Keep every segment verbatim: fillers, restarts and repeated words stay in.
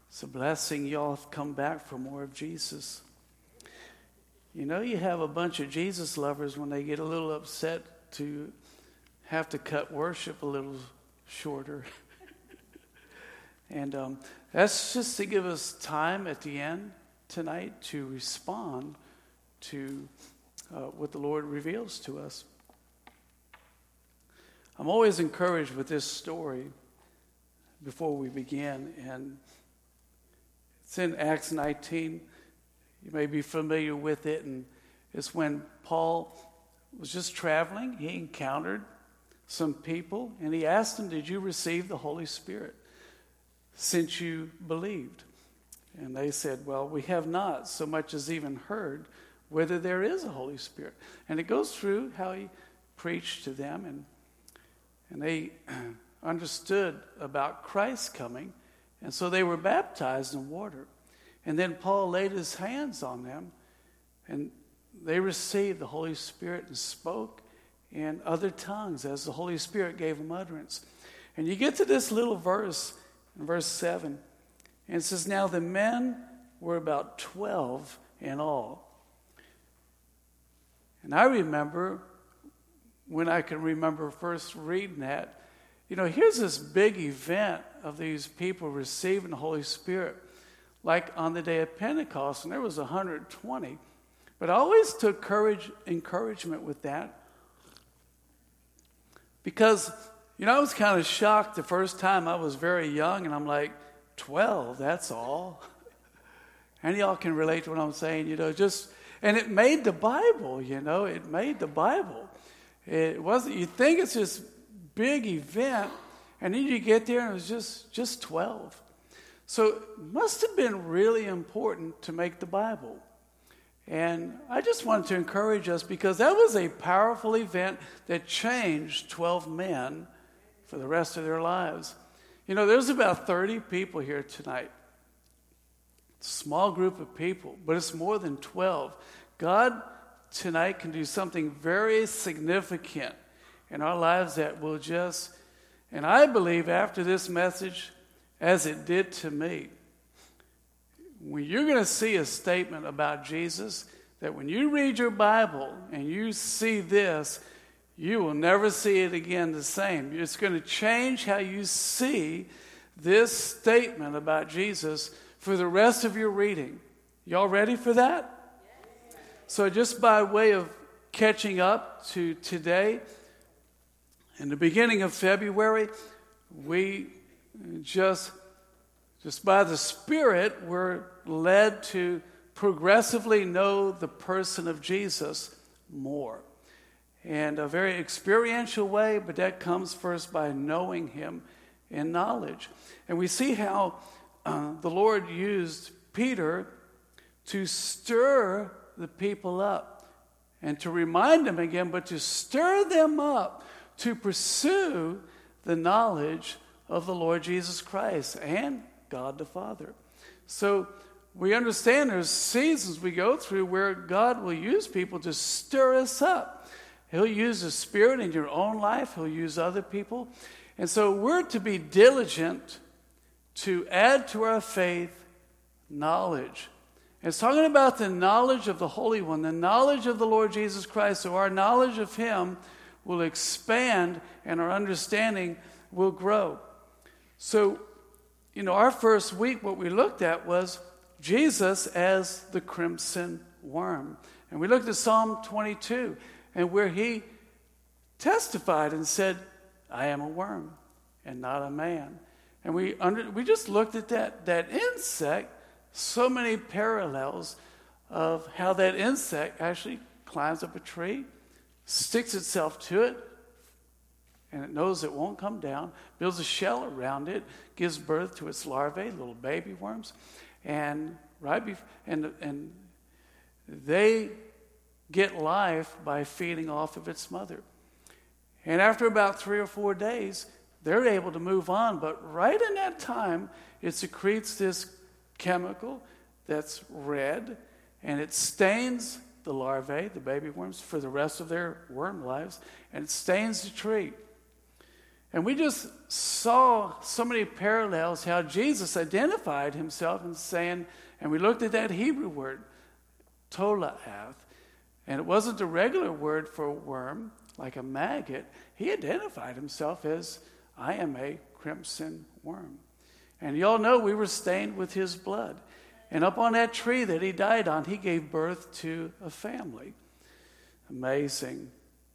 It's a blessing y'all have come back for more of Jesus. You know, you have a bunch of Jesus lovers when they get a little upset to have to cut worship a little shorter. and um, that's just to give us time at the end tonight to respond to uh, what the Lord reveals to us. I'm always encouraged with this story before we begin, and it's in Acts nineteen. You may be familiar with it, and it's when Paul was just traveling. He encountered some people, and he asked them, did you receive the Holy Spirit since you believed? And they said, well, we have not so much as even heard whether there is a Holy Spirit. And it goes through how he preached to them, and and they understood about Christ coming, and so they were baptized in water. And then Paul laid his hands on them, and they received the Holy Spirit and spoke in other tongues as the Holy Spirit gave them utterance. And you get to this little verse, in verse seven, and it says, now the men were about twelve in all. And I remember, when I can remember first reading that, you know, here's this big event of these people receiving the Holy Spirit, like on the day of Pentecost, and there was one hundred twenty. But I always took courage, encouragement with that, because, you know, I was kind of shocked the first time. I was very young, and I'm like, twelve, that's all. And y'all can relate to what I'm saying, you know, just, and it made the Bible, you know, it made the Bible. It wasn't, you think it's this big event, and then you get there and it was just, just twelve. So it must have been really important to make the Bible. And I just wanted to encourage us, because that was a powerful event that changed twelve men for the rest of their lives. You know, there's about thirty people here tonight. It's a small group of people, but it's more than twelve. God tonight can do something very significant in our lives that will just, and I believe after this message, as it did to me, when you're going to see a statement about Jesus, that when you read your Bible and you see this, you will never see it again the same. It's going to change how you see this statement about Jesus for the rest of your reading. Y'all ready for that? So just by way of catching up to today, in the beginning of February, we just, just by the Spirit, were led to progressively know the person of Jesus more. And a very experiential way, but that comes first by knowing him in knowledge. And we see how uh, the Lord used Peter to stir the people up and to remind them again, but to stir them up to pursue the knowledge of the Lord Jesus Christ and God the Father. So we understand there's seasons we go through where God will use people to stir us up. He'll use the Spirit in your own life. He'll use other people. And so we're to be diligent to add to our faith knowledge. It's talking about the knowledge of the Holy One, the knowledge of the Lord Jesus Christ. So our knowledge of him will expand and our understanding will grow. So, you know, our first week, what we looked at was Jesus as the crimson worm. And we looked at Psalm twenty-two, and where he testified and said, I am a worm and not a man. And we under, we just looked at that, that insect, so many parallels of how that insect actually climbs up a tree, sticks itself to it, and it knows it won't come down, builds a shell around it, gives birth to its larvae, little baby worms, and right bef- and and they get life by feeding off of its mother. And after about three or four days, they're able to move on, but right in that time, it secretes this chemical that's red, and it stains the larvae, the baby worms, for the rest of their worm lives, and it stains the tree. And we just saw so many parallels how Jesus identified himself in saying, and we looked at that Hebrew word, tola'ath, and it wasn't a regular word for a worm, like a maggot. He identified himself as, I am a crimson worm. And you all know we were stained with his blood. And up on that tree that he died on, he gave birth to a family. Amazing.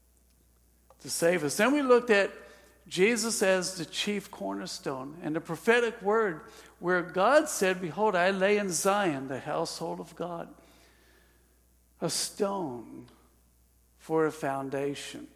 To save us. Then we looked at Jesus as the chief cornerstone and the prophetic word where God said, behold, I lay in Zion, the household of God, a stone for a foundation,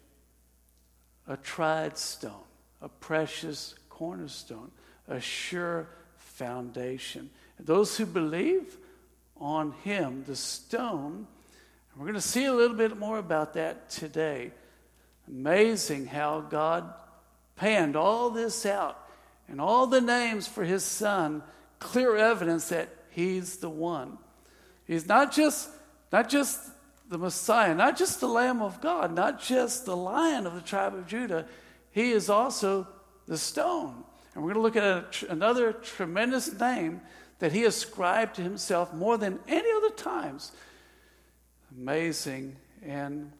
a tried stone, a precious cornerstone, a sure foundation. And those who believe on him, the stone, and we're going to see a little bit more about that today. Amazing how God panned all this out and all the names for his son, clear evidence that he's the one. He's not just, not just the Messiah, not just the Lamb of God, not just the Lion of the tribe of Judah. He is also the stone. And we're going to look at a, another tremendous name that he ascribed to himself more than any other times. Amazing. And,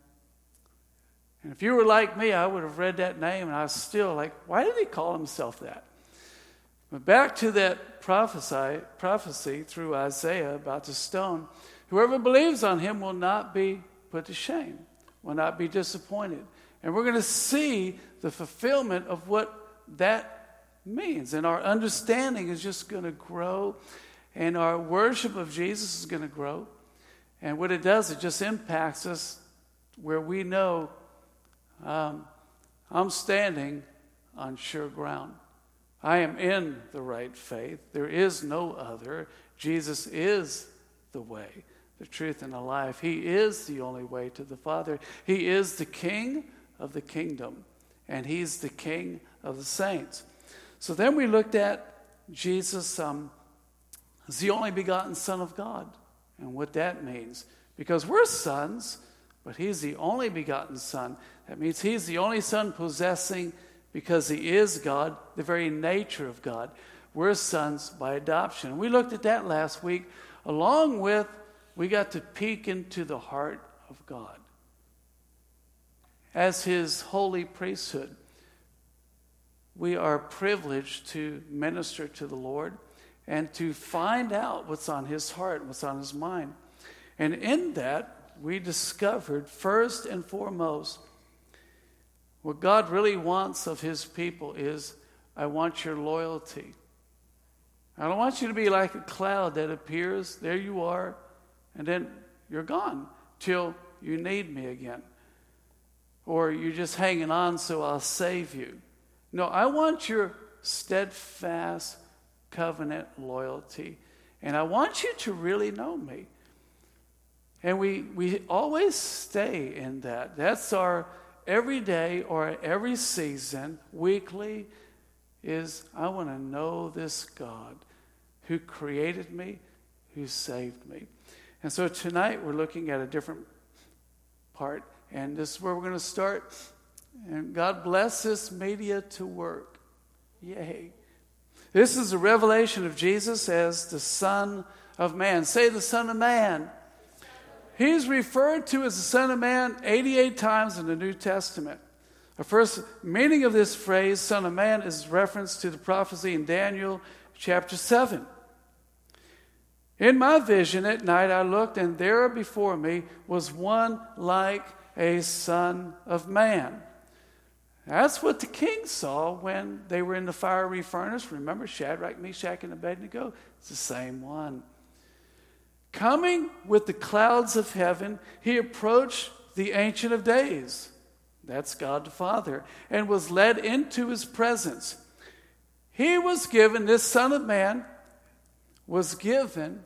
and if you were like me, I would have read that name and I was still like, why did he call himself that? But back to that prophesy, prophecy through Isaiah about the stone. Whoever believes on him will not be put to shame, will not be disappointed. And we're going to see the fulfillment of what that means. And our understanding is just going to grow. And our worship of Jesus is going to grow. And what it does, it just impacts us where we know um, I'm standing on sure ground. I am in the right faith. There is no other. Jesus is the way, the truth, and the life. He is the only way to the Father. He is the King of the kingdom, and he's the King of the saints. So then we looked at Jesus um, as the only begotten Son of God, and what that means. Because we're sons, but he's the only begotten Son. That means he's the only Son possessing, because he is God, the very nature of God. We're sons by adoption. We looked at that last week, along with we got to peek into the heart of God as his holy priesthood. We are privileged to minister to the Lord and to find out what's on his heart, what's on his mind. And in that, we discovered first and foremost, what God really wants of his people is, I want your loyalty. I don't want you to be like a cloud that appears, there you are, and then you're gone till you need me again. Or you're just hanging on so I'll save you. No, I want your steadfast covenant loyalty. And I want you to really know me. And we, we always stay in that. That's our every day or every season, weekly, is I want to know this God who created me, who saved me. And so tonight we're looking at a different part. And this is where we're going to start. And God bless this media to work. Yay. This is a revelation of Jesus as the Son of Man. Say the Son of Man. He's referred to as the Son of Man eighty-eight times in the New Testament. The first meaning of this phrase, Son of Man, is reference to the prophecy in Daniel chapter seven. In my vision at night I looked, and there before me was one like a Son of Man. That's what the king saw when they were in the fiery furnace. Remember Shadrach, Meshach, and Abednego? It's the same one. Coming with the clouds of heaven, he approached the Ancient of Days. That's God the Father. And was led into his presence. He was given, this Son of Man was given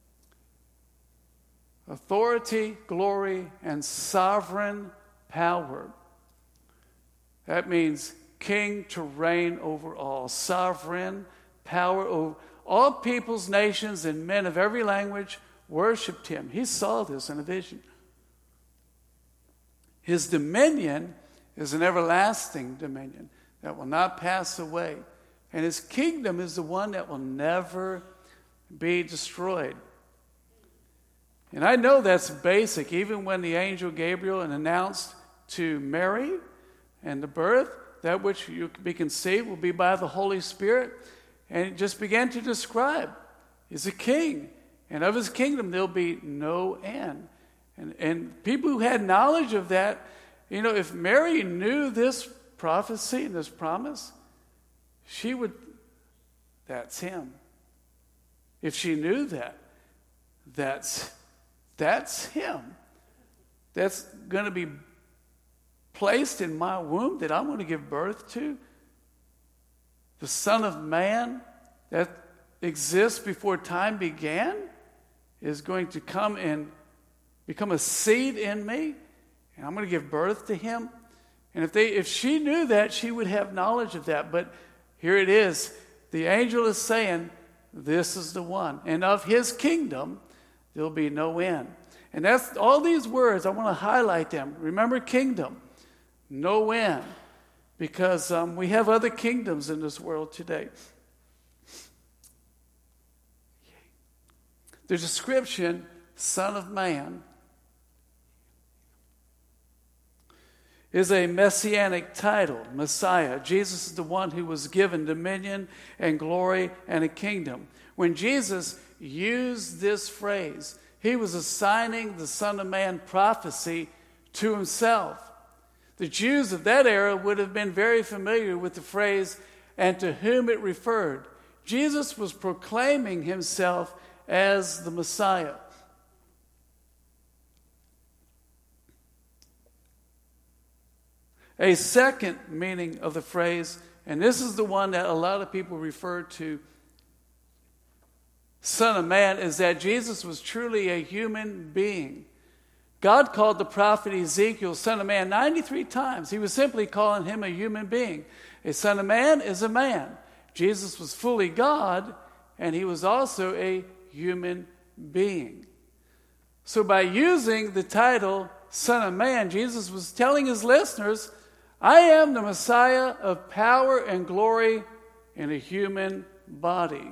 authority, glory, and sovereign power. That means king to reign over all. Sovereign power over all peoples, nations, and men of every language worshipped him. He saw this in a vision. His dominion is an everlasting dominion. that will not pass away. And his kingdom is the one that will never be destroyed. And I know that's basic. Even when the angel Gabriel announced to Mary and the birth, that which you be conceived will be by the Holy Spirit. And it just began to describe, he's a king. And of his kingdom there'll be no end. And, and people who had knowledge of that, you know, if Mary knew this prophecy and this promise, she would, that's him. If she knew that, that's, that's him. That's going to be placed in my womb that I'm going to give birth to. The Son of Man that exists before time began is going to come and become a seed in me, and I'm going to give birth to him. And if they, if she knew that, she would have knowledge of that. But here it is. The angel is saying, this is the one. And of his kingdom, there'll be no end. And that's all these words, I want to highlight them. Remember kingdom, no end. Because um, we have other kingdoms in this world today. The description, Son of Man, is a messianic title, Messiah. Jesus is the one who was given dominion and glory and a kingdom. When Jesus used this phrase, he was assigning the Son of Man prophecy to himself. The Jews of that era would have been very familiar with the phrase, and to whom it referred. Jesus was proclaiming himself as the Messiah. A second meaning of the phrase, and this is the one that a lot of people refer to, Son of Man, is that Jesus was truly a human being. God called the prophet Ezekiel Son of Man ninety-three times. He was simply calling him a human being. A son of man is a man. Jesus was fully God, and he was also a human being. So by using the title Son of Man, Jesus was telling his listeners, I am the Messiah of power and glory in a human body.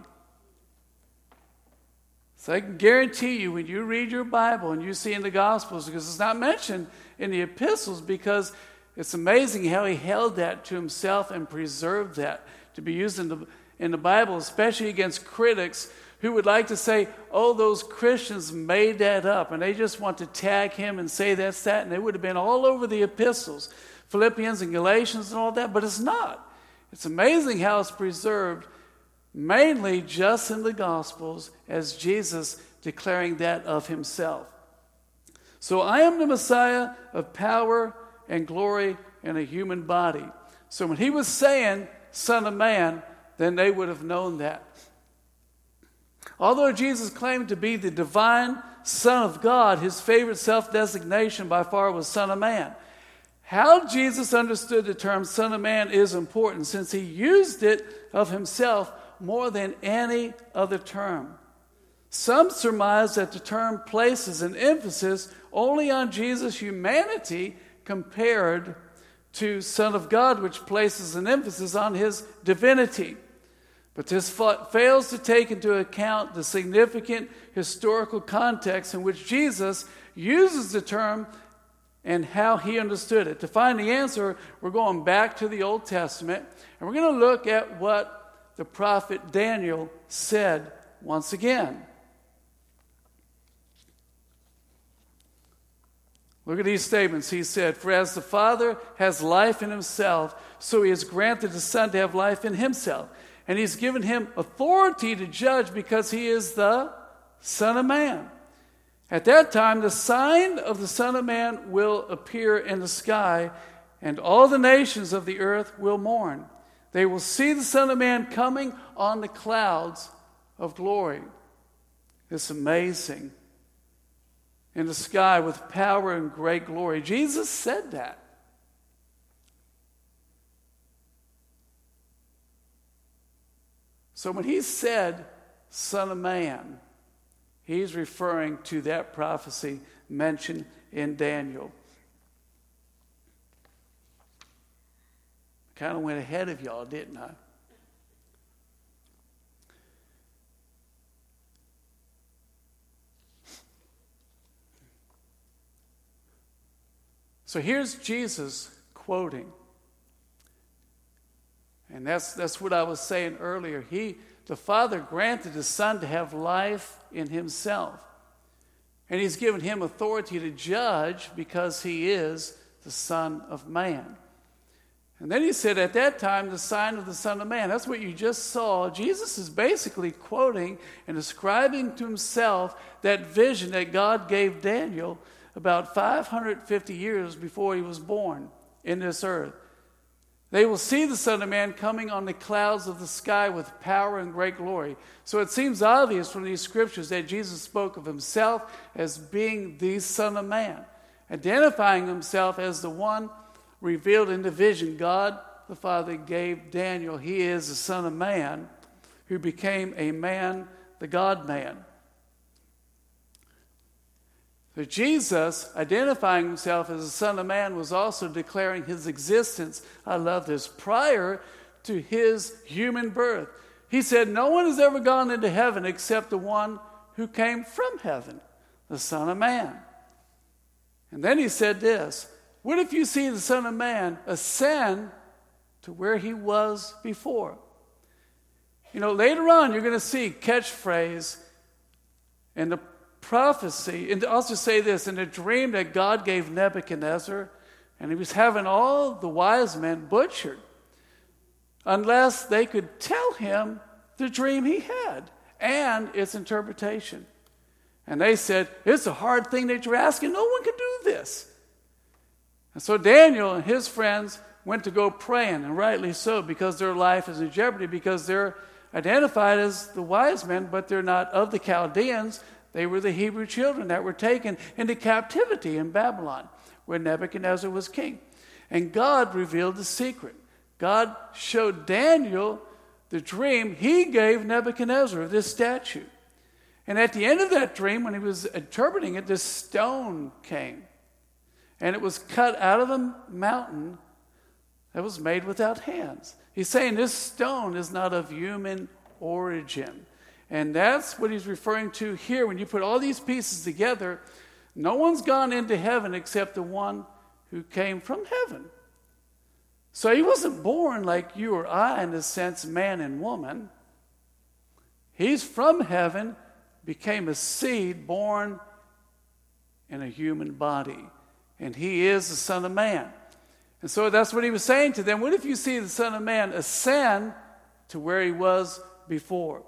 So I can guarantee you when you read your Bible and you see in the Gospels, because it's not mentioned in the epistles, because it's amazing how he held that to himself and preserved that to be used in the, in the Bible, especially against critics who would like to say, oh, those Christians made that up, and they just want to tag him and say that's that, and they would have been all over the epistles, Philippians and Galatians and all that, but it's not. It's amazing how it's preserved, mainly just in the Gospels, as Jesus declaring that of himself. So I am the Messiah of power and glory in a human body. So when he was saying Son of Man, then they would have known that. Although Jesus claimed to be the divine Son of God, his favorite self-designation by far was Son of Man. How Jesus understood the term Son of Man is important, since he used it of himself more than any other term. Some surmise that the term places an emphasis only on Jesus' humanity compared to Son of God, which places an emphasis on his divinity. But this fails to take into account the significant historical context in which Jesus uses the term and how he understood it. To find the answer, we're going back to the Old Testament, and we're going to look at what the prophet Daniel said once again. Look at these statements. He said, for as the Father has life in himself, so he has granted the Son to have life in himself. And he's given him authority to judge because he is the Son of Man. At that time, the sign of the Son of Man will appear in the sky, and all the nations of the earth will mourn. They will see the Son of Man coming on the clouds of glory. It's amazing. In the sky with power and great glory. Jesus said that. So when he said, Son of Man, he's referring to that prophecy mentioned in Daniel. kind of went ahead of y'all, didn't I? So here's Jesus quoting. And that's that's what I was saying earlier. He, the Father granted the Son to have life in himself. And he's given him authority to judge because he is the Son of Man. And then he said, at that time, the sign of the Son of Man. That's what you just saw. Jesus is basically quoting and ascribing to himself that vision that God gave Daniel about five hundred fifty years before he was born in this earth. They will see the Son of Man coming on the clouds of the sky with power and great glory. So it seems obvious from these scriptures that Jesus spoke of himself as being the Son of Man, identifying himself as the one revealed in the vision God the Father gave Daniel. He is the Son of Man who became a man, the God-man. So Jesus, identifying himself as the Son of Man, was also declaring his existence, I love this, prior to his human birth. He said, no one has ever gone into heaven except the one who came from heaven, the Son of Man. And then he said this, what if you see the Son of Man ascend to where he was before? You know, later on you're going to see catchphrase and the prophecy, and I'll just say this, in a dream that God gave Nebuchadnezzar, and he was having all the wise men butchered unless they could tell him the dream he had and its interpretation. And they said, it's a hard thing that you're asking. No one can do this. And so Daniel and his friends went to go praying, and rightly so, because their life is in jeopardy, because they're identified as the wise men, but they're not of the Chaldeans. They were the Hebrew children that were taken into captivity in Babylon, where Nebuchadnezzar was king. And God revealed the secret. God showed Daniel the dream he gave Nebuchadnezzar of this statue. And at the end of that dream, when he was interpreting it, this stone came. And it was cut out of a mountain that was made without hands. He's saying this stone is not of human origin. And that's what he's referring to here. When you put all these pieces together, no one's gone into heaven except the one who came from heaven. So he wasn't born like you or I in the sense man and woman. He's from heaven, became a seed born in a human body. And he is the Son of Man. And so that's what he was saying to them. What if you see the Son of Man ascend to where he was before?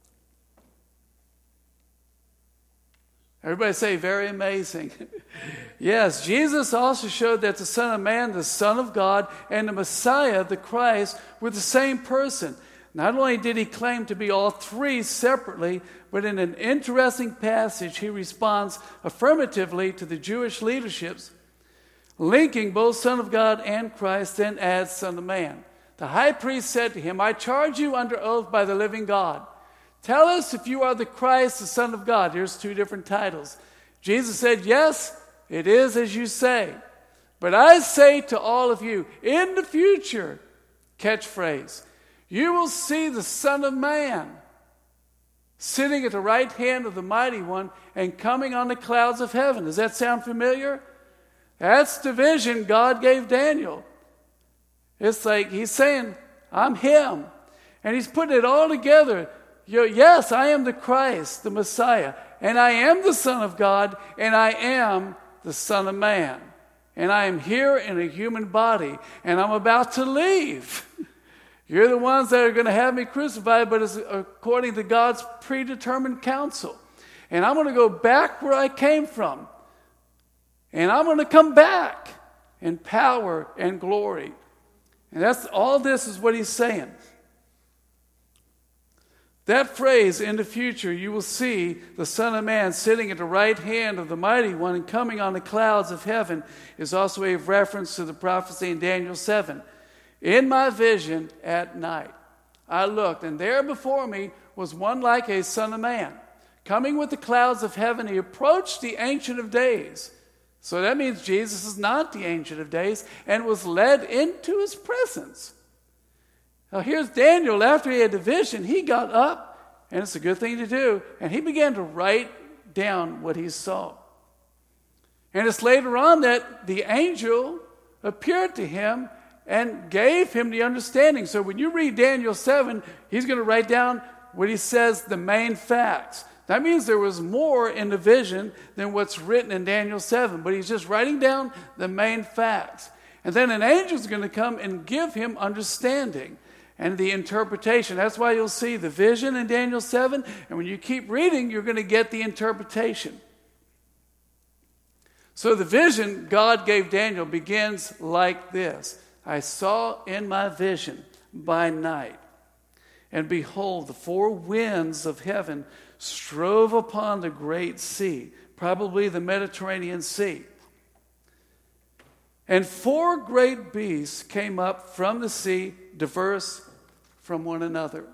Everybody say, very amazing. Yes, Jesus also showed that the Son of Man, the Son of God, and the Messiah, the Christ, were the same person. Not only did he claim to be all three separately, but in an interesting passage, he responds affirmatively to the Jewish leaderships, linking both Son of God and Christ, then adds Son of Man. The high priest said to him, I charge you under oath by the living God. Tell us if you are the Christ, the Son of God. Here's two different titles. Jesus said, yes, it is as you say. But I say to all of you, in the future, catchphrase, you will see the Son of Man sitting at the right hand of the Mighty One and coming on the clouds of heaven. Does that sound familiar? That's the vision God gave Daniel. It's like he's saying, I'm him. And he's putting it all together. You know, yes, I am the Christ, the Messiah, and I am the Son of God, and I am the Son of Man. And I am here in a human body, and I'm about to leave. You're the ones that are going to have me crucified, but it's according to God's predetermined counsel. And I'm going to go back where I came from. And I'm going to come back in power and glory. And that's all this is what he's saying. That phrase, in the future, you will see the Son of Man sitting at the right hand of the Mighty One and coming on the clouds of heaven, is also a reference to the prophecy in Daniel seven. In my vision at night, I looked, and there before me was one like a Son of Man. Coming with the clouds of heaven, he approached the Ancient of Days. So that means Jesus is not the Ancient of Days, and was led into his presence. Now here's Daniel. After he had the vision, he got up, and it's a good thing to do, and he began to write down what he saw. And it's later on that the angel appeared to him and gave him the understanding. So when you read Daniel seven, he's going to write down what he says, the main facts. That means there was more in the vision than what's written in Daniel seven, but he's just writing down the main facts. And then an angel is going to come and give him understanding and the interpretation. That's why you'll see the vision in Daniel seven, and when you keep reading, you're going to get the interpretation. So the vision God gave Daniel begins like this. I saw in my vision by night, and behold, the four winds of heaven strove upon the great sea, probably the Mediterranean Sea. And four great beasts came up from the sea, diverse from one another.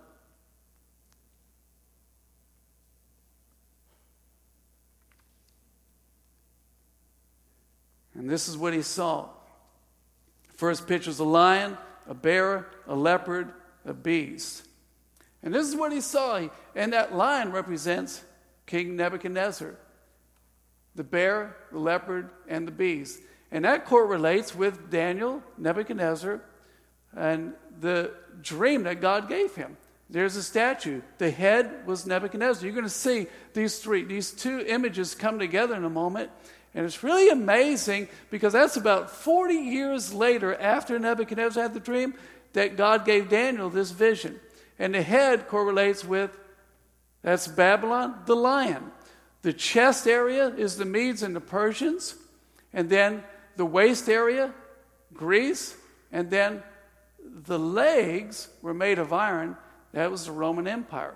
And this is what he saw. First picture is a lion, a bear, a leopard, a beast. And this is what he saw. And that lion represents King Nebuchadnezzar. The bear, the leopard, and the beast. And that correlates with Daniel, Nebuchadnezzar, and the dream that God gave him. There's a statue. The head was Nebuchadnezzar. You're going to see these three, these two images come together in a moment. And it's really amazing because that's about forty years later after Nebuchadnezzar had the dream that God gave Daniel this vision. And the head correlates with, that's Babylon, the lion. The chest area is the Medes and the Persians. And then the waist area, Greece. And then the legs were made of iron. That was the Roman Empire.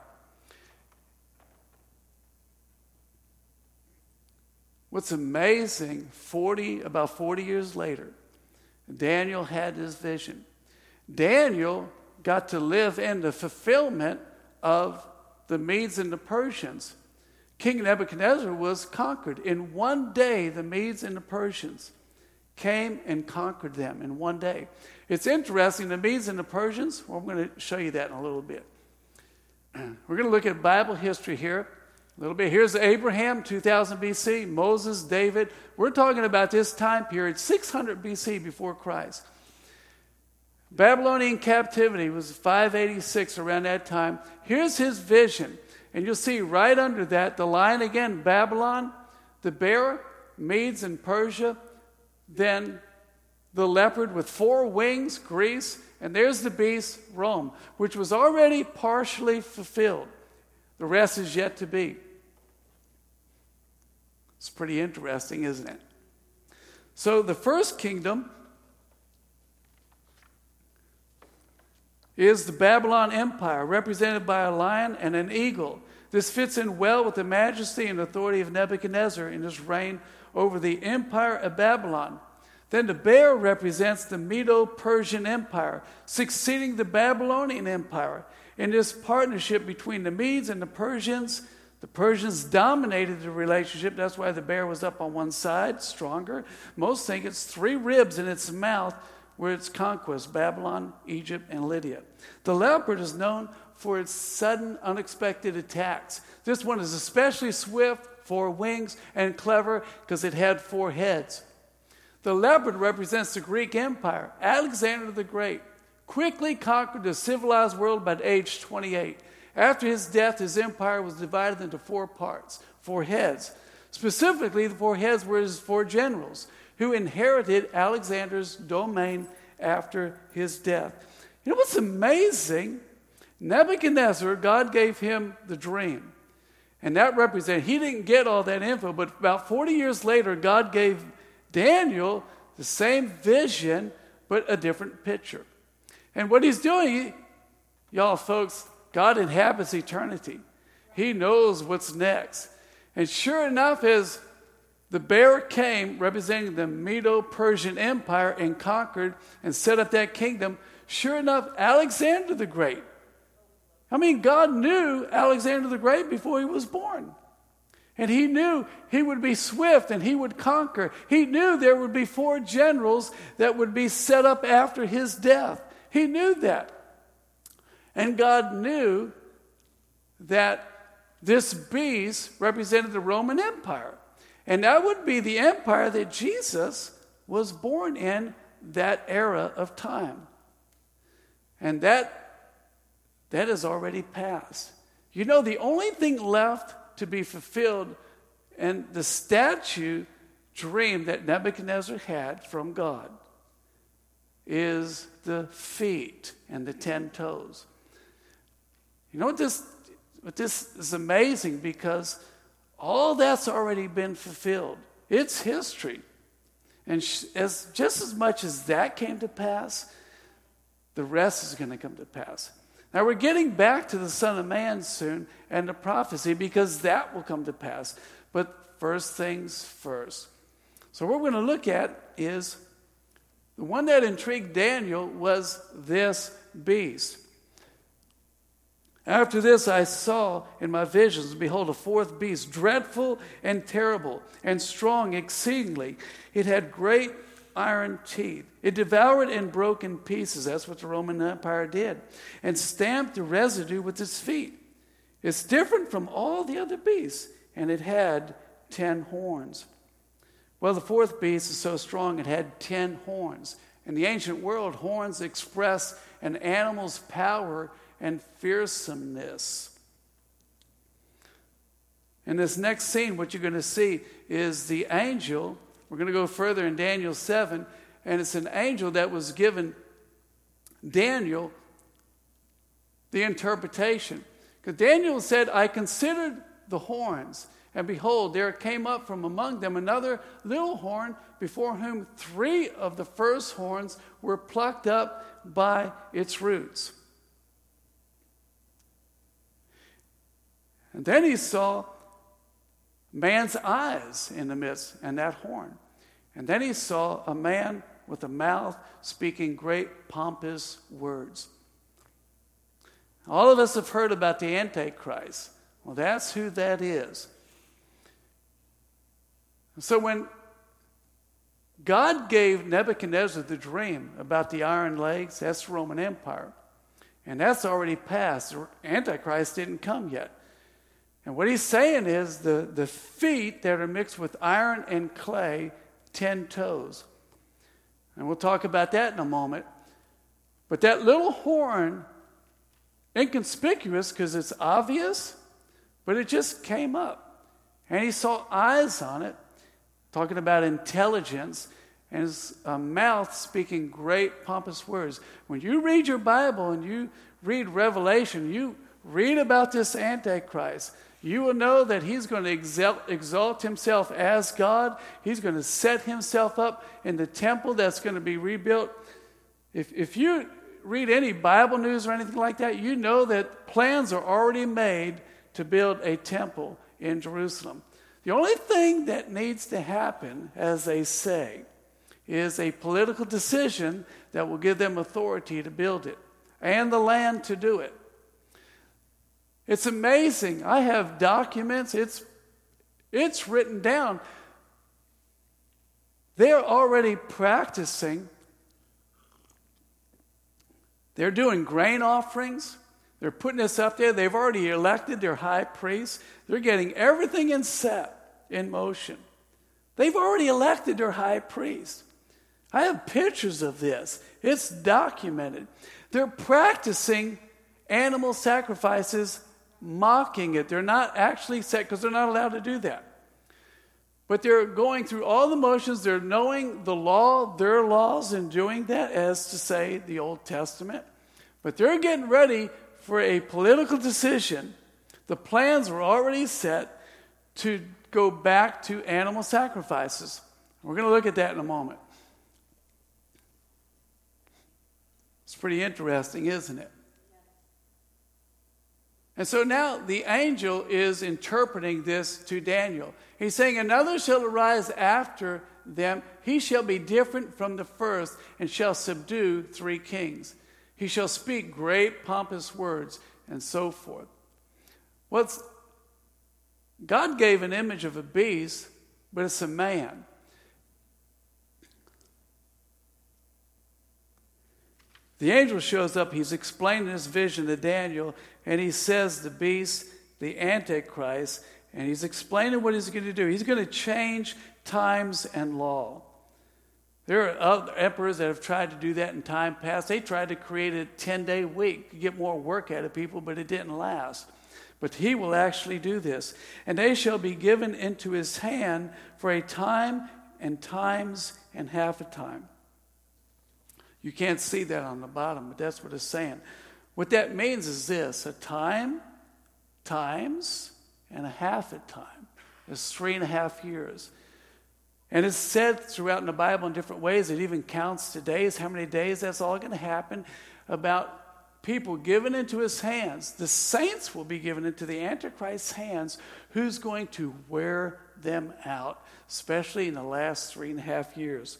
What's amazing, forty, about forty years later, Daniel had this vision. Daniel got to live in the fulfillment of the Medes and the Persians. King Nebuchadnezzar was conquered. In one day, the Medes and the Persians came and conquered them in one day. It's interesting, the Medes and the Persians, well, I'm going to show you that in a little bit. We're going to look at Bible history here a little bit. Here's Abraham, two thousand B C, Moses, David. We're talking about this time period, six hundred B C before Christ. Babylonian captivity was five eighty-six, around that time. Here's his vision. And you'll see right under that, the lion again, Babylon, the bear, Medes and Persia, then the leopard with four wings, Greece, and there's the beast, Rome, which was already partially fulfilled. The rest is yet to be. It's pretty interesting, isn't it? So the first kingdom is the Babylon Empire, represented by a lion and an eagle. This fits in well with the majesty and authority of Nebuchadnezzar in his reign over the empire of Babylon. Then the bear represents the Medo-Persian Empire, succeeding the Babylonian Empire. In this partnership between the Medes and the Persians, the Persians dominated the relationship. That's why the bear was up on one side, stronger. Most think it's three ribs in its mouth where its conquest, Babylon, Egypt, and Lydia. The leopard is known for its sudden, unexpected attacks. This one is especially swift, four wings, and clever because it had four heads. The leopard represents the Greek Empire. Alexander the Great quickly conquered the civilized world by age twenty-eight. After his death, his empire was divided into four parts, four heads. Specifically, the four heads were his four generals who inherited Alexander's domain after his death. You know what's amazing? Nebuchadnezzar, God gave him the dream. And that represented, he didn't get all that info, but about forty years later, God gave Daniel the same vision, but a different picture. And what he's doing, y'all folks, God inhabits eternity. He knows what's next. And sure enough, as the bear came, representing the Medo-Persian Empire, and conquered and set up that kingdom, sure enough, Alexander the Great. I mean, God knew Alexander the Great before he was born. And he knew he would be swift and he would conquer. He knew there would be four generals that would be set up after his death. He knew that. And God knew that this beast represented the Roman Empire. And that would be the empire that Jesus was born in, that era of time. And that, that has already passed. You know, the only thing left to be fulfilled and the statue dream that Nebuchadnezzar had from God is the feet and the ten toes. You know what this, what this is amazing, because all that's already been fulfilled. It's history. And as just as much as that came to pass, the rest is going to come to pass. Now we're getting back to the Son of Man soon and the prophecy, because that will come to pass. But first things first. So what we're going to look at is the one that intrigued Daniel was this beast. After this I saw in my visions, behold, a fourth beast, dreadful and terrible and strong exceedingly. It had great iron teeth. It devoured and broke in pieces. That's what the Roman Empire did. And stamped the residue with its feet. It's different from all the other beasts. And it had ten horns. Well, the fourth beast is so strong it had ten horns. In the ancient world, horns express an animal's power and fearsomeness. In this next scene, what you're going to see is the angel. We're going to go further in Daniel seven, and it's an angel that was given Daniel the interpretation. Because Daniel said, I considered the horns, and behold, there came up from among them another little horn, before whom three of the first horns were plucked up by its roots. And then he saw man's eyes in the midst, and that horn. And then he saw a man with a mouth speaking great pompous words. All of us have heard about the Antichrist. Well, that's who that is. So when God gave Nebuchadnezzar the dream about the iron legs, that's the Roman Empire. And that's already passed. The Antichrist didn't come yet. And what he's saying is the, the feet that are mixed with iron and clay, ten toes. And we'll talk about that in a moment. But that little horn, inconspicuous because it's obvious, but it just came up. And he saw eyes on it, talking about intelligence, and his uh, mouth speaking great pompous words. When you read your Bible and you read Revelation, you read about this Antichrist, you will know that he's going to exalt, exalt himself as God. He's going to set himself up in the temple that's going to be rebuilt. If, if you read any Bible news or anything like that, you know that plans are already made to build a temple in Jerusalem. The only thing that needs to happen, as they say, is a political decision that will give them authority to build it and the land to do it. It's amazing. I have documents. It's, it's written down. They're already practicing. They're doing grain offerings. They're putting this up there. They've already elected their high priest. They're getting everything in set, in motion. They've already elected their high priest. I have pictures of this. It's documented. They're practicing animal sacrifices, mocking it. They're not actually set, because they're not allowed to do that. But they're going through all the motions. They're knowing the law, their laws, and doing that, as to say the Old Testament. But they're getting ready for a political decision. The plans were already set to go back to animal sacrifices. We're going to look at that in a moment. It's pretty interesting, isn't it? And so now the angel is interpreting this to Daniel. He's saying, another shall arise after them. He shall be different from the first, and shall subdue three kings. He shall speak great pompous words, and so forth. What's God gave an image of a beast, but it's a man. The angel shows up. He's explaining his vision to Daniel, and he says the beast, the Antichrist, and he's explaining what he's going to do. He's going to change times and law. There are other emperors that have tried to do that in time past. They tried to create a ten-day week to get more work out of people, but it didn't last. But he will actually do this. And they shall be given into his hand for a time and times and half a time. You can't see that on the bottom, but that's what it's saying. What that means is this: a time, times, and a half a time. It's three and a half years. And it's said throughout in the Bible in different ways. It even counts to days, how many days that's all going to happen, about people given into his hands. The saints will be given into the Antichrist's hands, who's going to wear them out, especially in the last three and a half years.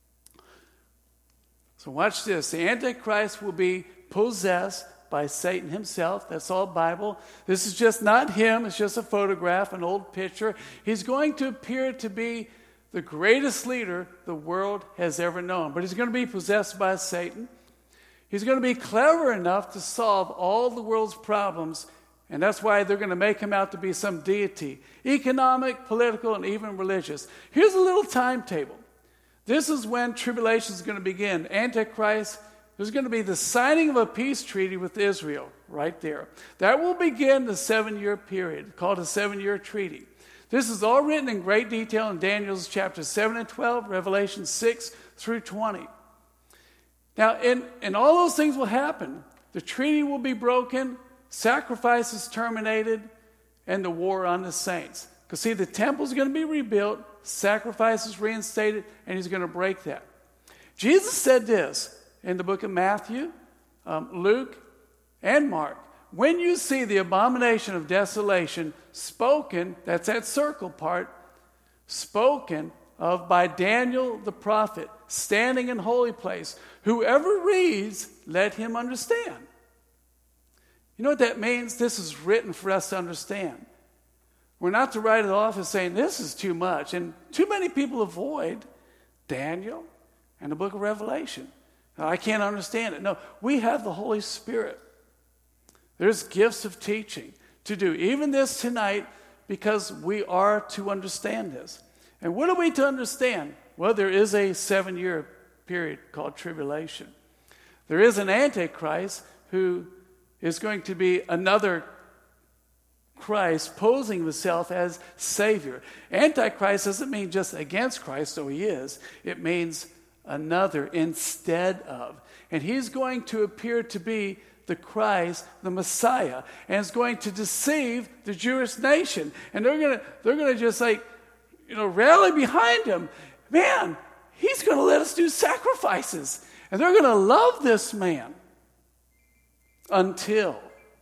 So watch this. The Antichrist will be possessed by Satan himself. That's all Bible. This is just not him. It's just a photograph, an old picture. He's going to appear to be the greatest leader the world has ever known. But he's going to be possessed by Satan. He's going to be clever enough to solve all the world's problems, and that's why they're going to make him out to be some deity, economic, political, and even religious. Here's a little timetable. This is when tribulation is going to begin. Antichrist, there's going to be the signing of a peace treaty with Israel right there. That will begin the seven-year period, called a seven-year treaty. This is all written in great detail in Daniel's chapters seven and twelve, Revelation six through twenty. Now, and, and all those things will happen. The treaty will be broken, sacrifices terminated, and the war on the saints. Because, see, the temple's going to be rebuilt, sacrifices reinstated, and he's going to break that. Jesus said this in the book of Matthew, um, Luke, and Mark. When you see the abomination of desolation spoken, that's that circle part, spoken of by Daniel the prophet, standing in holy place, whoever reads, let him understand. You know what that means? This is written for us to understand. We're not to write it off as saying, this is too much. And too many people avoid Daniel and the book of Revelation. I can't understand it. No, we have the Holy Spirit. There's gifts of teaching to do. Even this tonight, because we are to understand this. And what are we to understand? Well, there is a seven-year period called tribulation. There is an Antichrist who is going to be another Christ posing himself as Savior. Antichrist doesn't mean just against Christ, though he is. It means another instead of. And he's going to appear to be the Christ, the Messiah, and is going to deceive the Jewish nation. And they're going to they're going to just like, you know, rally behind him. Man, he's going to let us do sacrifices. And they're going to love this man until.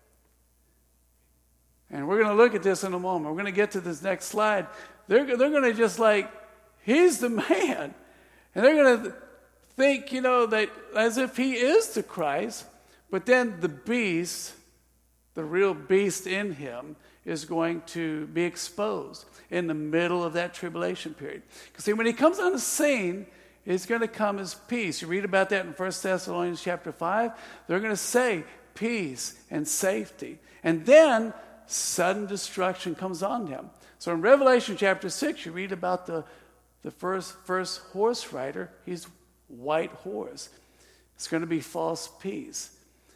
And we're going to look at this in a moment. We're going to get to this next slide. They're, they're going to just like, he's the man. And they're going to think, you know, that as if he is the Christ. But then the beast, the real beast in him, is going to be exposed in the middle of that tribulation period. Because see, when he comes on the scene, it's going to come as peace. You read about that in First Thessalonians chapter five. They're going to say peace and safety. And then sudden destruction comes on them. So in Revelation chapter six, you read about the, the first, first horse rider. He's white horse. It's going to be false peace.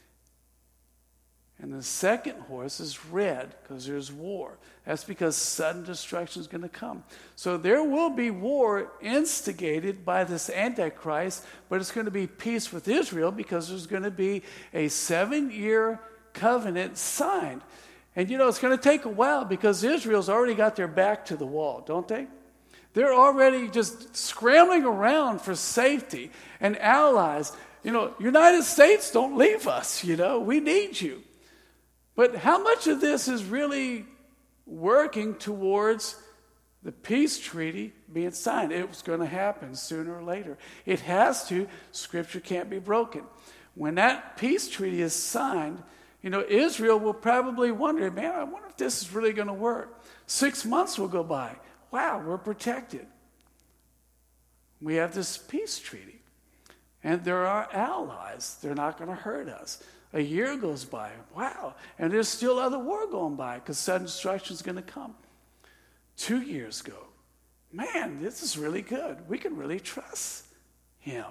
And the second horse is red because there's war. That's because sudden destruction is going to come. So there will be war instigated by this Antichrist, but it's going to be peace with Israel because there's going to be a seven-year covenant signed. And you know, it's going to take a while because Israel's already got their back to the wall, don't they? They're already just scrambling around for safety and allies. You know, United States, don't leave us, you know, we need you. But how much of this is really working towards the peace treaty being signed? It was going to happen sooner or later. It has to. Scripture can't be broken. When that peace treaty is signed, you know, Israel will probably wonder, man, I wonder if this is really going to work. Six months will go by. Wow, we're protected. We have this peace treaty. And they're our allies. They're not going to hurt us. A year goes by. Wow. And there's still other war going by because sudden destruction is going to come. Two years go. Man, this is really good. We can really trust him.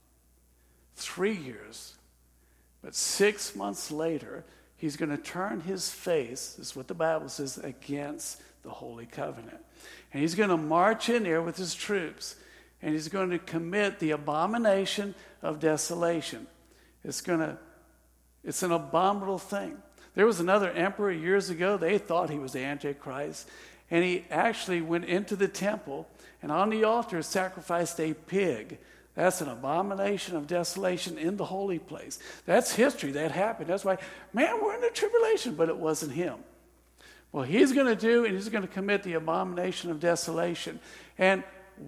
Three years. But six months later, he's going to turn his face, this is what the Bible says, against the Holy Covenant. And he's going to march in there with his troops. And he's going to commit the abomination of desolation. It's going to, it's an abominable thing. There was another emperor years ago. They thought he was the Antichrist. And he actually went into the temple and on the altar sacrificed a pig. That's an abomination of desolation in the holy place. That's history. That happened. That's why, man, we're in the tribulation. But it wasn't him. Well, he's going to do, and he's going to commit the abomination of desolation. And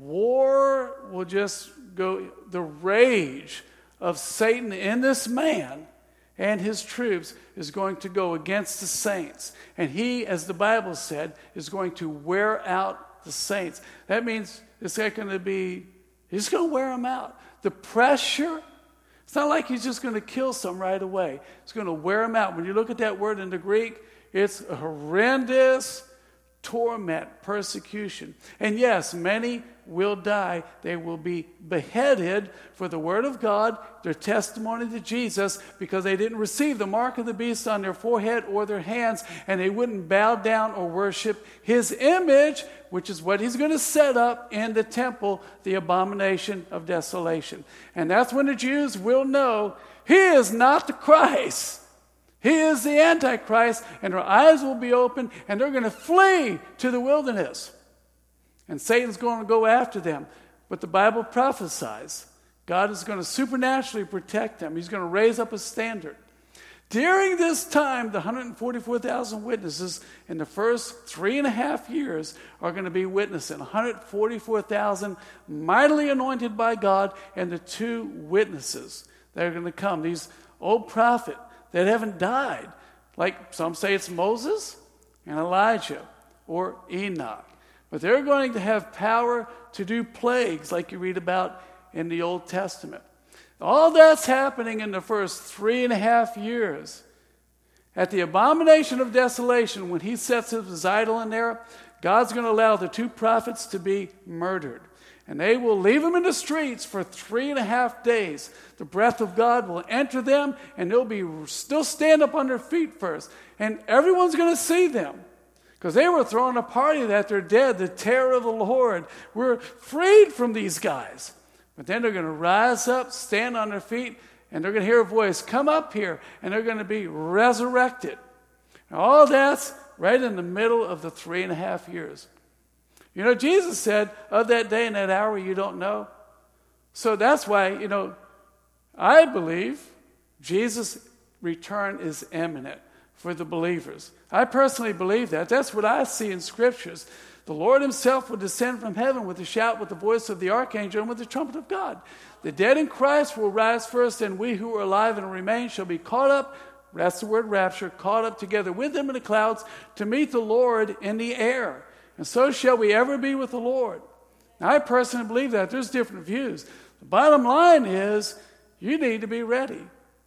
war will just go, the rage of Satan in this man and his troops is going to go against the saints. And he, as the Bible said, is going to wear out the saints. That means it's not going to be, he's going to wear them out. The pressure, it's not like he's just going to kill some right away. It's going to wear them out. When you look at that word in the Greek, it's a horrendous torment, persecution. And yes, many will die. They will be beheaded for the word of God, their testimony to Jesus, because they didn't receive the mark of the beast on their forehead or their hands, and they wouldn't bow down or worship his image, which is what he's going to set up in the temple, the abomination of desolation. And that's when the Jews will know he is not the Christ. He is the Antichrist, and their eyes will be open, and they're going to flee to the wilderness. And Satan's going to go after them. But the Bible prophesies God is going to supernaturally protect them. He's going to raise up a standard. During this time, the one hundred forty-four thousand witnesses in the first three and a half years are going to be witnessing. one hundred forty-four thousand mightily anointed by God, and the two witnesses that are going to come. These old prophets that haven't died. Like some say it's Moses and Elijah or Enoch. But they're going to have power to do plagues like you read about in the Old Testament. All that's happening in the first three and a half years. At the abomination of desolation, when he sets his idol in there, God's going to allow the two prophets to be murdered. And they will leave them in the streets for three and a half days. The breath of God will enter them, and they'll be still stand up on their feet first. And everyone's going to see them. Because they were throwing a party that they're dead, the terror of the Lord. We're freed from these guys. But then they're going to rise up, stand on their feet, and they're going to hear a voice, come up here, and they're going to be resurrected. And all that's right in the middle of the three and a half years. You know, Jesus said, of that day and that hour you don't know. So that's why, you know, I believe Jesus' return is imminent for the believers. I personally believe that. That's what I see in scriptures. The Lord himself will descend from heaven with a shout, with the voice of the archangel, and with the trumpet of God. The dead in Christ will rise first, and we who are alive and remain shall be caught up, that's the word rapture, caught up together with them in the clouds to meet the Lord in the air. And so shall we ever be with the Lord. Now, I personally believe that. There's different views. The bottom line is you need to be ready.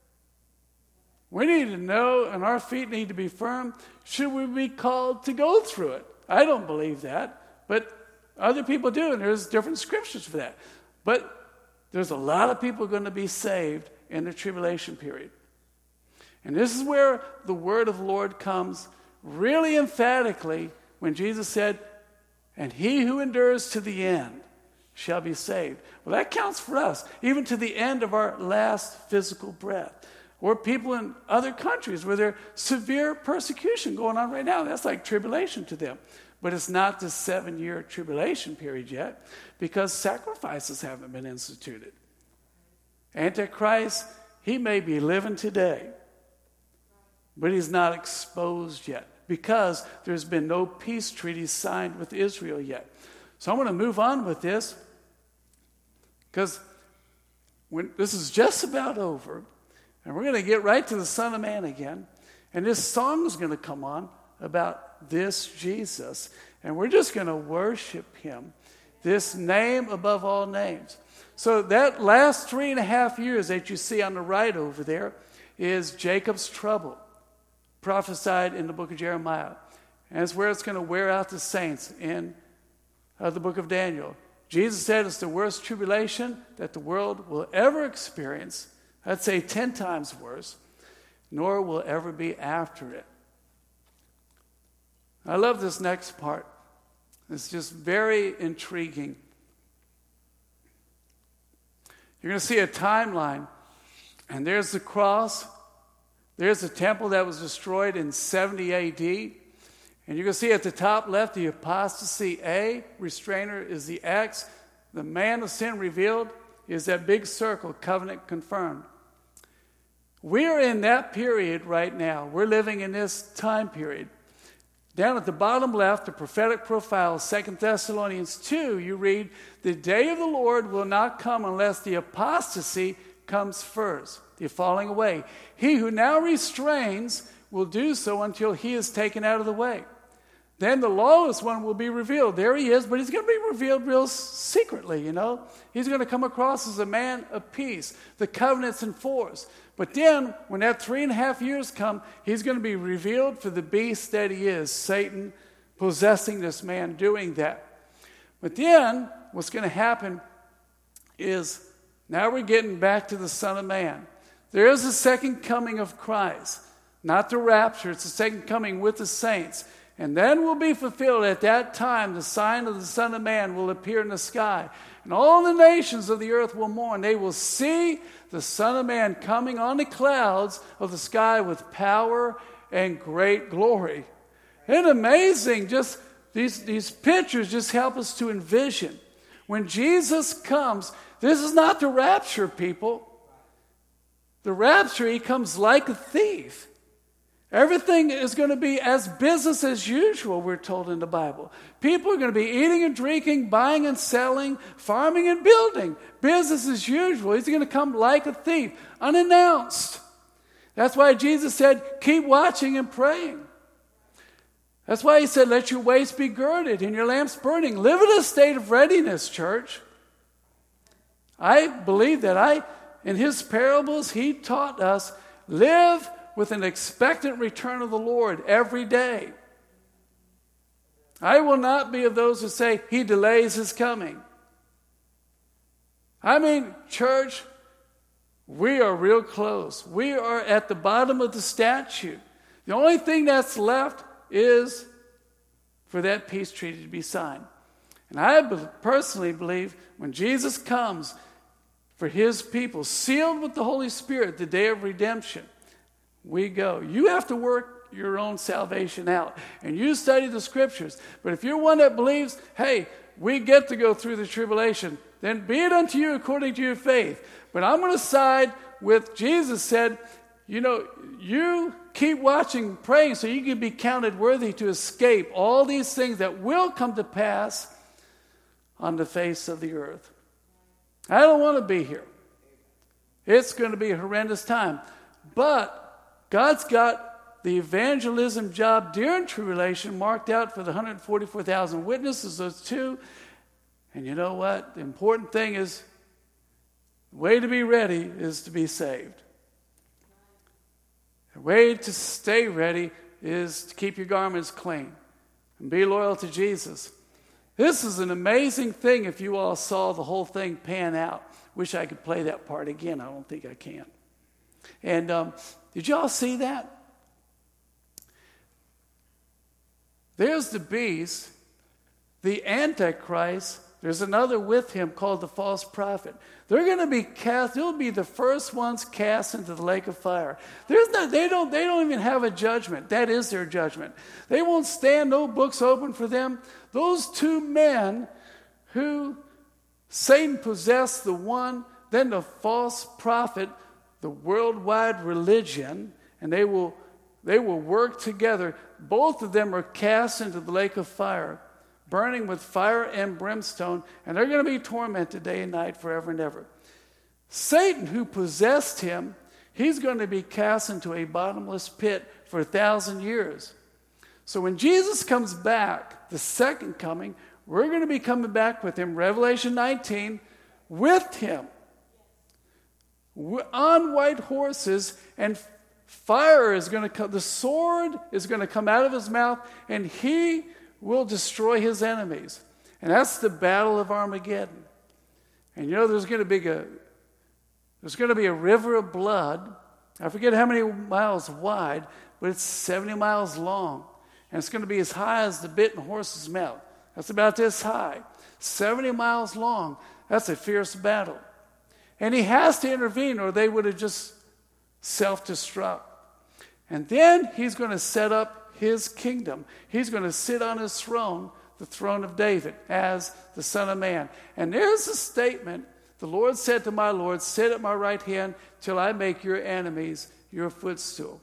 We need to know, and our feet need to be firm. Should we be called to go through it? I don't believe that, but other people do, and there's different scriptures for that. But there's a lot of people going to be saved in the tribulation period. And this is where the word of the Lord comes really emphatically when Jesus said, and he who endures to the end shall be saved. Well, that counts for us, even to the end of our last physical breath. Or people in other countries where there's severe persecution going on right now. That's like tribulation to them. But it's not the seven-year tribulation period yet because sacrifices haven't been instituted. Antichrist, he may be living today, but he's not exposed yet because there's been no peace treaty signed with Israel yet. So I'm going to move on with this because when this is just about over, and we're going to get right to the Son of Man again. And this song is going to come on about this Jesus. And we're just going to worship him. this name above all names. So that last three and a half years that you see on the right over there is Jacob's trouble, prophesied in the book of Jeremiah. And it's where it's going to wear out the saints in uh, the book of Daniel. Jesus said it's the worst tribulation that the world will ever experience. I'd say ten times worse, nor will ever be after it. I love this next part. It's just very intriguing. You're going to see a timeline, and there's the cross. There's the temple that was destroyed in seventy A D. And you're going to see at the top left the apostasy A, restrainer is the X. The man of sin revealed is that big circle, covenant confirmed. We're in that period right now. We're living in this time period. Down at the bottom left, the prophetic profile, Second Thessalonians two, you read, the day of the Lord will not come unless the apostasy comes first, the falling away. He who now restrains will do so until he is taken out of the way. Then the lawless one will be revealed. There he is, but he's going to be revealed real secretly, you know. He's going to come across as a man of peace. The covenant's enforced. But then, when that three and a half years come, he's going to be revealed for the beast that he is, Satan possessing this man, doing that. But then, what's going to happen is, now we're getting back to the Son of Man. There is a second coming of Christ. Not the rapture, it's the second coming with the saints. And then will be fulfilled at that time, the sign of the Son of Man will appear in the sky. And all the nations of the earth will mourn. They will see the Son of Man coming on the clouds of the sky with power and great glory. It's amazing. Just these, these pictures just help us to envision. When Jesus comes, this is not the rapture, people. The rapture, he comes like a thief. Everything is going to be as business as usual, we're told in the Bible. People are going to be eating and drinking, buying and selling, farming and building. Business as usual. He's going to come like a thief, unannounced. That's why Jesus said, keep watching and praying. That's why he said, let your waist be girded and your lamps burning. Live in a state of readiness, church. I believe that I, in his parables, he taught us, live with an expectant return of the Lord every day. I will not be of those who say he delays his coming. I mean, church, we are real close. We are at the bottom of the statue. The only thing that's left is for that peace treaty to be signed. And I personally believe when Jesus comes for his people, sealed with the Holy Spirit, the day of redemption, we go. You have to work your own salvation out. And you study the scriptures. But if you're one that believes, hey, we get to go through the tribulation, then be it unto you according to your faith. But I'm going to side with Jesus said, you know, you keep watching, praying so you can be counted worthy to escape all these things that will come to pass on the face of the earth. I don't want to be here. It's going to be a horrendous time. But God's got the evangelism job during tribulation marked out for the one hundred forty-four thousand witnesses, those two. And you know what? The important thing is, the way to be ready is to be saved. The way to stay ready is to keep your garments clean and be loyal to Jesus. This is an amazing thing if you all saw the whole thing pan out. Wish I could play that part again. I don't think I can. And um, did you all see that? There's the beast, the Antichrist. There's another with him called the false prophet. They're going to be cast. They'll be the first ones cast into the lake of fire. There's no, they don't. They don't even have a judgment. That is their judgment. They won't stand. No books open for them. Those two men, who Satan possessed, the one, then the false prophet, the worldwide religion, and they will they will work together. Both of them are cast into the lake of fire, burning with fire and brimstone, and they're going to be tormented day and night forever and ever. Satan, who possessed him, he's going to be cast into a bottomless pit for a thousand years. So when Jesus comes back, the second coming, we're going to be coming back with him, Revelation nineteen, with him on white horses, and fire is going to come, the sword is going to come out of his mouth, and he will destroy his enemies. And that's the battle of Armageddon. And you know there's going to be a there's going to be a river of blood. I forget how many miles wide, but it's seventy miles long. And it's going to be as high as the bit in a horse's mouth. That's about this high. seventy miles long. That's a fierce battle. And he has to intervene, or they would have just self-destruct. And then he's going to set up his kingdom. He's going to sit on his throne, the throne of David, as the Son of Man. And there's a statement. The Lord said to my Lord, sit at my right hand till I make your enemies your footstool.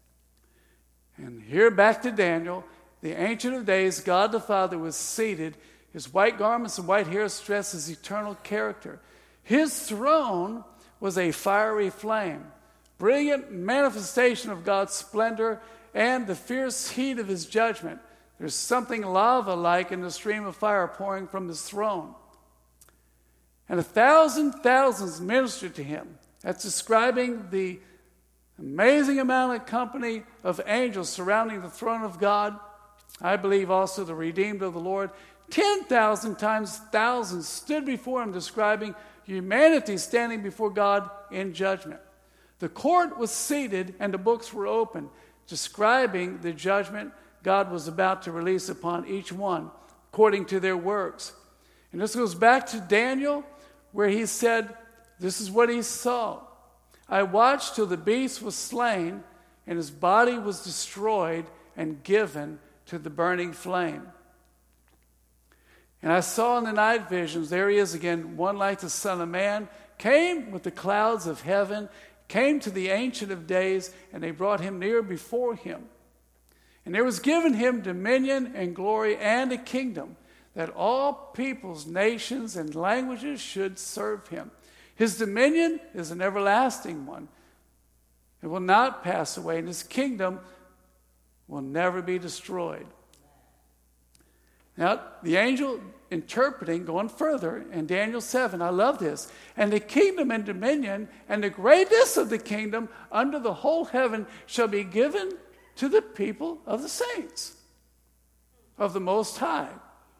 And here back to Daniel, the Ancient of Days, God the Father was seated. His white garments and white hair stress his eternal character. His throne was a fiery flame, brilliant manifestation of God's splendor and the fierce heat of his judgment. There's something lava-like in the stream of fire pouring from his throne. And a thousand thousands ministered to him. That's describing the amazing amount of company of angels surrounding the throne of God. I believe also the redeemed of the Lord. Ten thousand times thousands stood before him, describing humanity standing before God in judgment. The court was seated and the books were open, describing the judgment God was about to release upon each one according to their works. And this goes back to Daniel, where he said, this is what he saw. I watched till the beast was slain, and his body was destroyed and given to the burning flame. And I saw in the night visions, there he is again, one like the Son of Man, came with the clouds of heaven, came to the Ancient of Days, and they brought him near before him. And there was given him dominion and glory and a kingdom, that all peoples, nations, and languages should serve him. His dominion is an everlasting one. It will not pass away, and his kingdom will never be destroyed. Now, the angel interpreting, going further, in Daniel seven, I love this. And the kingdom and dominion and the greatness of the kingdom under the whole heaven shall be given to the people of the saints of the Most High.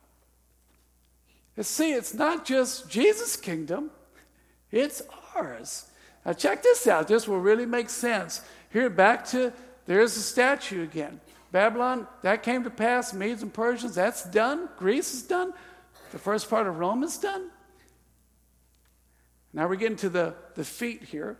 You see, it's not just Jesus' kingdom, it's ours. Now check this out. This will really make sense. Here, back to, there's the statue again. Babylon, that came to pass. Medes and Persians, that's done. Greece is done. The first part of Rome is done. Now we're getting to the, the feet here.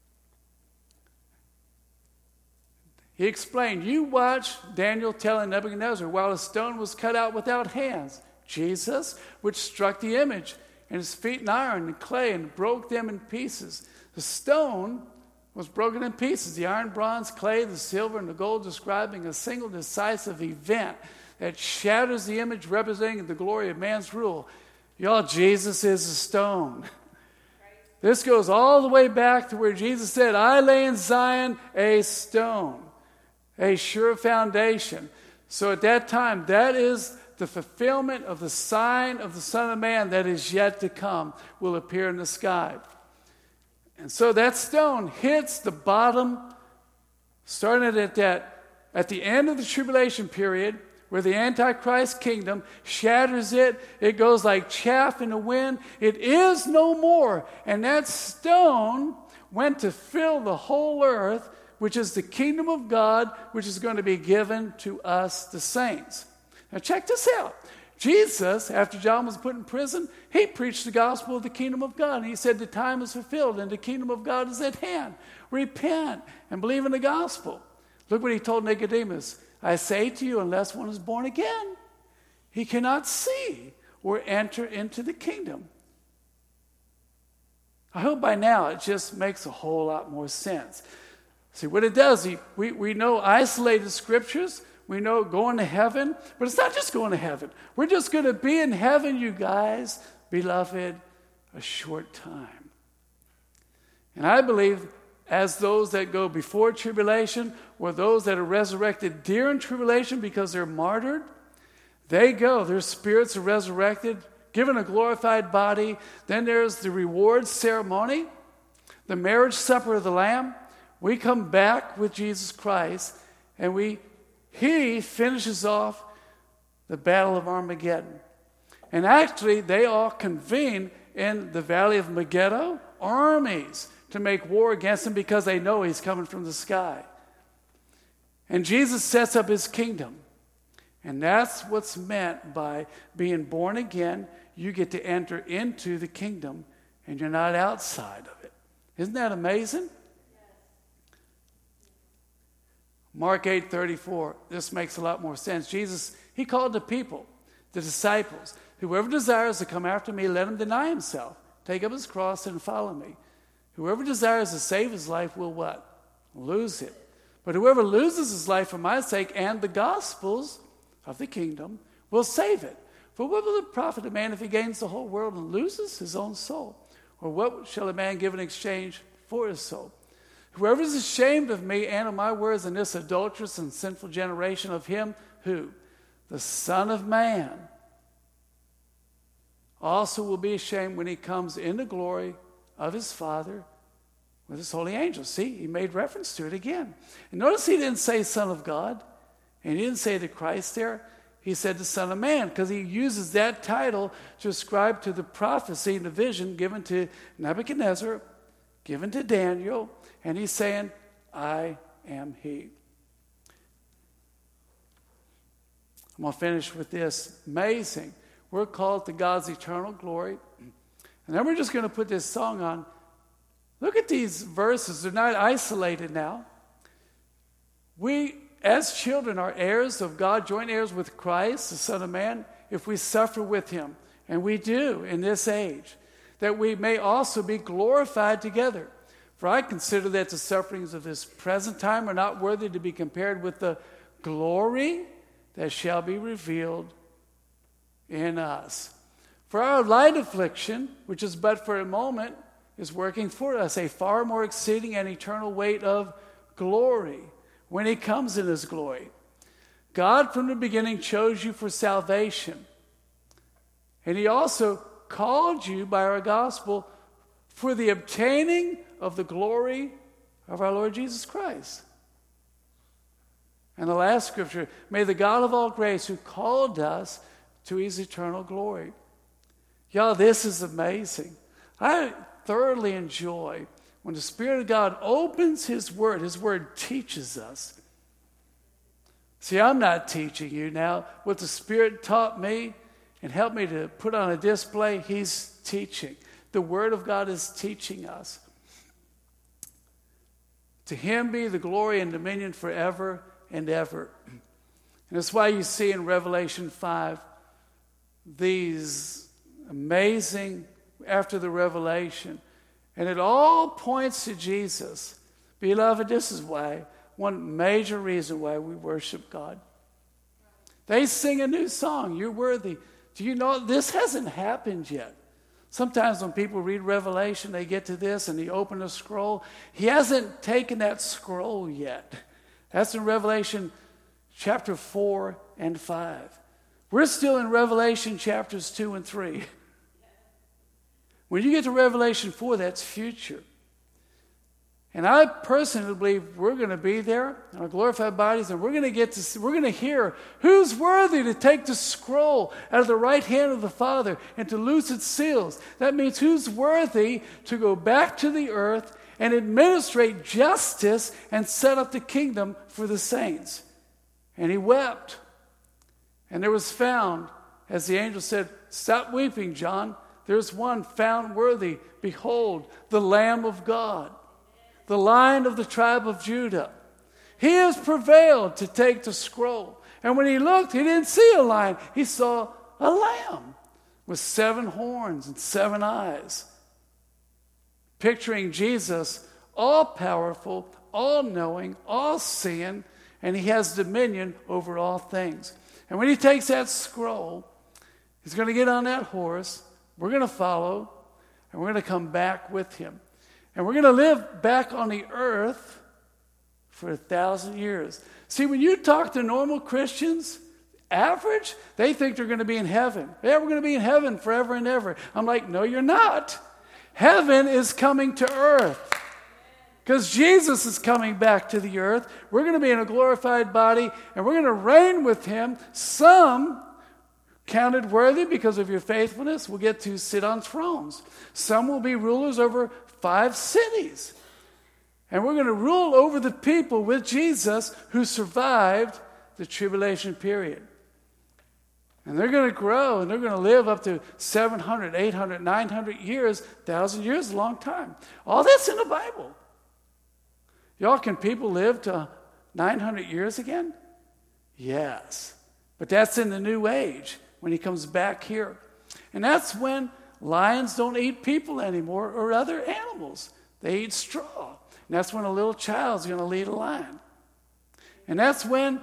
He explained, you watch Daniel telling Nebuchadnezzar while a stone was cut out without hands. Jesus, which struck the image, and his feet in iron and clay, and broke them in pieces. The stone was broken in pieces. The iron, bronze, clay, the silver, and the gold, describing a single decisive event that shatters the image representing the glory of man's rule. Y'all, Jesus is a stone. This goes all the way back to where Jesus said, I lay in Zion a stone, a sure foundation. So at that time, that is the fulfillment of the sign of the Son of Man that is yet to come will appear in the sky. And so that stone hits the bottom, starting at that, at the end of the tribulation period, where the Antichrist kingdom shatters it. It goes like chaff in the wind. It is no more. And that stone went to fill the whole earth, which is the kingdom of God, which is going to be given to us, the saints. Now check this out. Jesus, after John was put in prison, he preached the gospel of the kingdom of God. And he said the time is fulfilled and the kingdom of God is at hand. Repent and believe in the gospel. Look what he told Nicodemus. I say to you, unless one is born again, he cannot see or enter into the kingdom. I hope by now it just makes a whole lot more sense. See, what it does, we, we know isolated scriptures. We know going to heaven, but it's not just going to heaven. We're just going to be in heaven, you guys, beloved, a short time. And I believe as those that go before tribulation or those that are resurrected during tribulation because they're martyred, They go. Their spirits are resurrected, given a glorified body. Then there's the reward ceremony, the marriage supper of the Lamb. We come back with Jesus Christ, and we he finishes off the battle of Armageddon. And actually, they all convene in the valley of Megiddo, armies to make war against him because they know he's coming from the sky. And Jesus sets up his kingdom. And that's what's meant by being born again. You get to enter into the kingdom, and you're not outside of it. Isn't that amazing? Mark eight thirty-four, this makes a lot more sense. Jesus, he called the people, the disciples, whoever desires to come after me, let him deny himself, take up his cross and follow me. Whoever desires to save his life will what? Lose it. But whoever loses his life for my sake and the gospels of the kingdom will save it. For what will it profit a man if he gains the whole world and loses his own soul? Or what shall a man give in exchange for his soul? Whoever is ashamed of me and of my words in this adulterous and sinful generation, of him who, the Son of Man, also will be ashamed when he comes in the glory of his Father with his holy angels. See, he made reference to it again. And notice he didn't say Son of God, and he didn't say the Christ there. He said the Son of Man, because he uses that title to ascribe to the prophecy and the vision given to Nebuchadnezzar, given to Daniel, and he's saying, I am he. I'm going to finish with this. Amazing. We're called to God's eternal glory. And then we're just going to put this song on. Look at these verses. They're not isolated now. We, as children, are heirs of God, joint heirs with Christ, the Son of Man, if we suffer with him. And we do in this age. That we may also be glorified together. For I consider that the sufferings of this present time are not worthy to be compared with the glory that shall be revealed in us. For our light affliction, which is but for a moment, is working for us a far more exceeding and eternal weight of glory when he comes in his glory. God from the beginning chose you for salvation. And he also called you by our gospel for the obtaining of the glory of our Lord Jesus Christ. And the last scripture, may the God of all grace who called us to his eternal glory. Y'all, this is amazing. I thoroughly enjoy when the Spirit of God opens his word. His word teaches us. See, I'm not teaching you now. What the Spirit taught me and helped me to put on a display, he's teaching. The word of God is teaching us. To him be the glory and dominion forever and ever. And that's why you see in Revelation five these amazing, after the revelation, and it all points to Jesus. Beloved, this is why, one major reason why we worship God. They sing a new song, you're worthy. Do you know, this hasn't happened yet. Sometimes when people read Revelation, they get to this and they open a scroll. He hasn't taken that scroll yet. That's in Revelation chapter four and five. We're still in Revelation chapters two and three. When you get to Revelation four, that's future. And I personally believe we're going to be there in our glorified bodies, and we're going to get to see, we're going to hear who's worthy to take the scroll out of the right hand of the Father and to loose its seals. That means who's worthy to go back to the earth and administrate justice and set up the kingdom for the saints. And he wept. And there was found, as the angel said, stop weeping, John. There's one found worthy. Behold, the Lamb of God, the Lion of the tribe of Judah. He has prevailed to take the scroll. And when he looked, he didn't see a lion. He saw a lamb with seven horns and seven eyes. Picturing Jesus, all-powerful, all-knowing, all-seeing, and he has dominion over all things. And when he takes that scroll, he's going to get on that horse. We're going to follow, and we're going to come back with him. And we're going to live back on the earth for a thousand years. See, when you talk to normal Christians, average, they think they're going to be in heaven. Yeah, we're going to be in heaven forever and ever. I'm like, no, you're not. Heaven is coming to earth. Because Jesus is coming back to the earth. We're going to be in a glorified body, and we're going to reign with him. Some, counted worthy because of your faithfulness, will get to sit on thrones. Some will be rulers over five cities. And we're going to rule over the people with Jesus who survived the tribulation period. And they're going to grow, and they're going to live up to seven hundred, eight hundred, nine hundred years. one thousand years is a long time. All that's in the Bible. Y'all, can people live to nine hundred years again? Yes. But that's in the new age, when he comes back here. And that's when lions don't eat people anymore or other animals. They eat straw. And that's when a little child's going to lead a lion. And that's when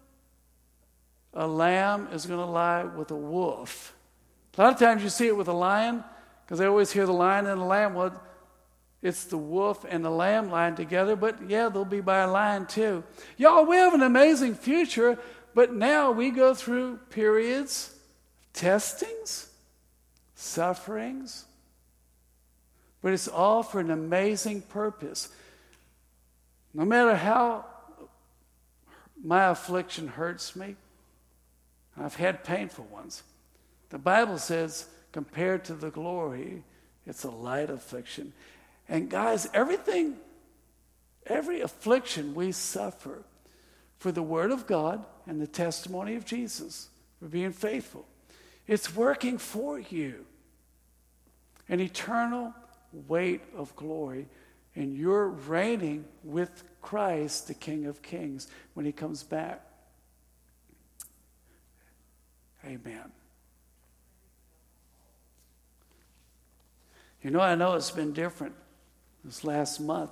a lamb is going to lie with a wolf. A lot of times you see it with a lion, because they always hear the lion and the lamb. Well, it's the wolf and the lamb lying together, but yeah, they'll be by a lion too. Y'all, we have an amazing future, but now we go through periods, testings, sufferings, but it's all for an amazing purpose. No matter how my affliction hurts me, I've had painful ones. The Bible says, compared to the glory, it's a light affliction. And guys, everything, every affliction we suffer for the Word of God and the testimony of Jesus, for being faithful, it's working for you. An eternal weight of glory, and you're reigning with Christ, the King of Kings, when he comes back. Amen. You know, I know it's been different this last month,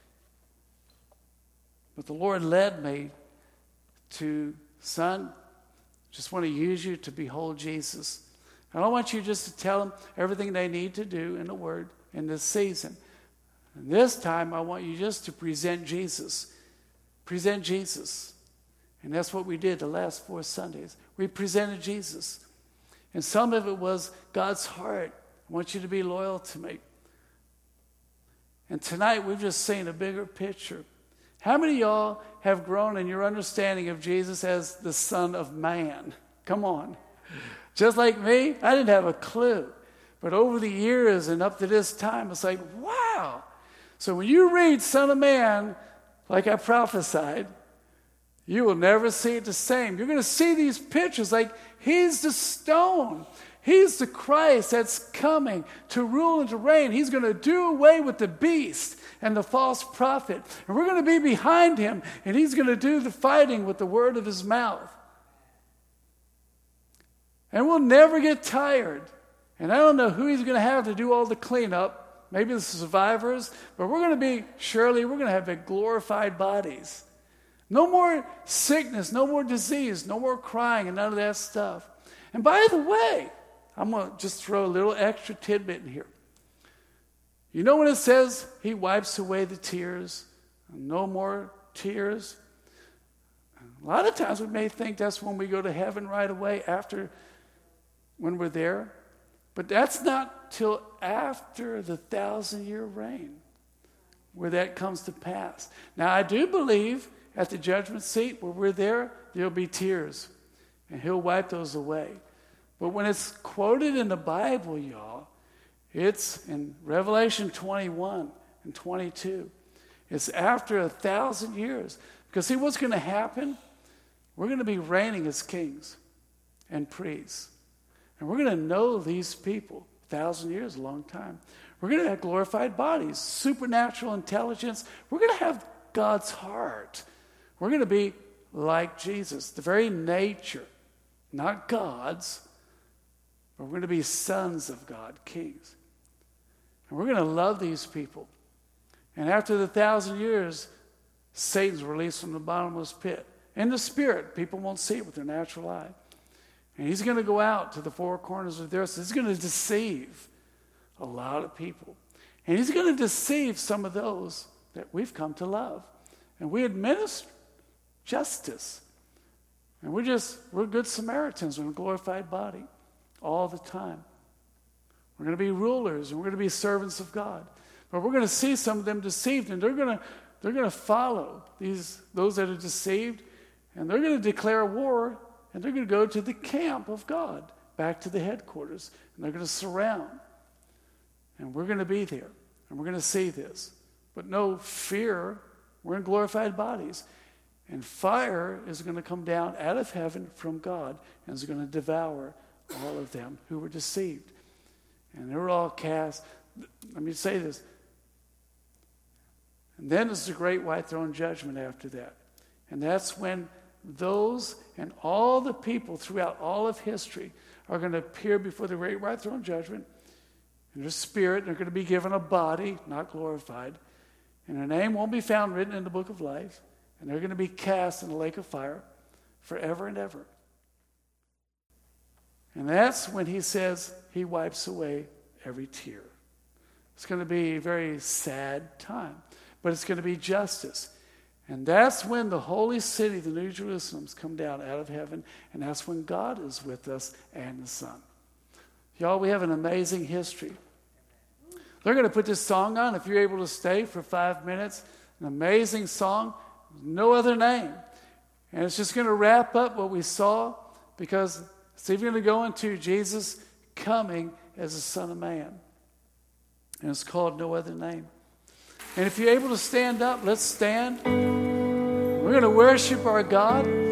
but the Lord led me to, son, just want to use you to behold Jesus. I don't want you just to tell them everything they need to do in the Word in this season. And this time, I want you just to present Jesus. Present Jesus. And that's what we did the last four Sundays. We presented Jesus. And some of it was God's heart. I want you to be loyal to me. And tonight, we've just seen a bigger picture. How many of y'all have grown in your understanding of Jesus as the Son of Man? Come on. Just like me, I didn't have a clue. But over the years and up to this time, it's like, wow. So when you read Son of Man, like I prophesied, you will never see it the same. You're going to see these pictures like he's the stone. He's the Christ that's coming to rule and to reign. He's going to do away with the beast and the false prophet. And we're going to be behind him, and he's going to do the fighting with the word of his mouth. And we'll never get tired. And I don't know who he's going to have to do all the cleanup. Maybe the survivors. But we're going to be, surely, we're going to have big glorified bodies. No more sickness, no more disease, no more crying and none of that stuff. And by the way, I'm going to just throw a little extra tidbit in here. You know when it says he wipes away the tears, no more tears? A lot of times we may think that's when we go to heaven right away after, when we're there. But that's not till after the thousand-year reign where that comes to pass. Now, I do believe at the judgment seat where we're there, there'll be tears, and he'll wipe those away. But when it's quoted in the Bible, y'all, it's in Revelation twenty-one and twenty-two. It's after a thousand years. Because see what's going to happen? We're going to be reigning as kings and priests. And we're going to know these people. A thousand years, a long time. We're going to have glorified bodies, supernatural intelligence. We're going to have God's heart. We're going to be like Jesus, the very nature, not God's, but we're going to be sons of God, kings. And we're going to love these people. And after the thousand years, Satan's released from the bottomless pit. In the spirit, people won't see it with their natural eye. And he's going to go out to the four corners of the earth. He's going to deceive a lot of people. And he's going to deceive some of those that we've come to love. And we administer justice And we're just, we're good Samaritans in a glorified body all the time. We're going to be rulers, and we're going to be servants of God. But we're going to see some of them deceived, and they're going to they're going to follow these those that are deceived, and they're going to declare war, and they're going to go to the camp of God, back to the headquarters, and they're going to surround. And we're going to be there, and we're going to see this. But no fear, we're in glorified bodies. And fire is going to come down out of heaven from God, and is going to devour all of them who were deceived. And they were all cast. Let me say this. And then is the great white throne judgment after that. And that's when those and all the people throughout all of history are going to appear before the great white throne judgment in their spirit. They're going to be given a body, not glorified. And their name won't be found written in the book of life. And they're going to be cast in the lake of fire forever and ever. And that's when he says he wipes away every tear. It's going to be a very sad time, but it's going to be justice. And that's when the holy city, the New Jerusalem's come down out of heaven, and that's when God is with us and the Son. Y'all, we have an amazing history. They're going to put this song on, if you're able to stay for five minutes. An amazing song, no other name. And it's just going to wrap up what we saw, because it's even going to go into Jesus coming as the Son of Man. And it's called No Other Name. And if you're able to stand up, let's stand. We're going to worship our God.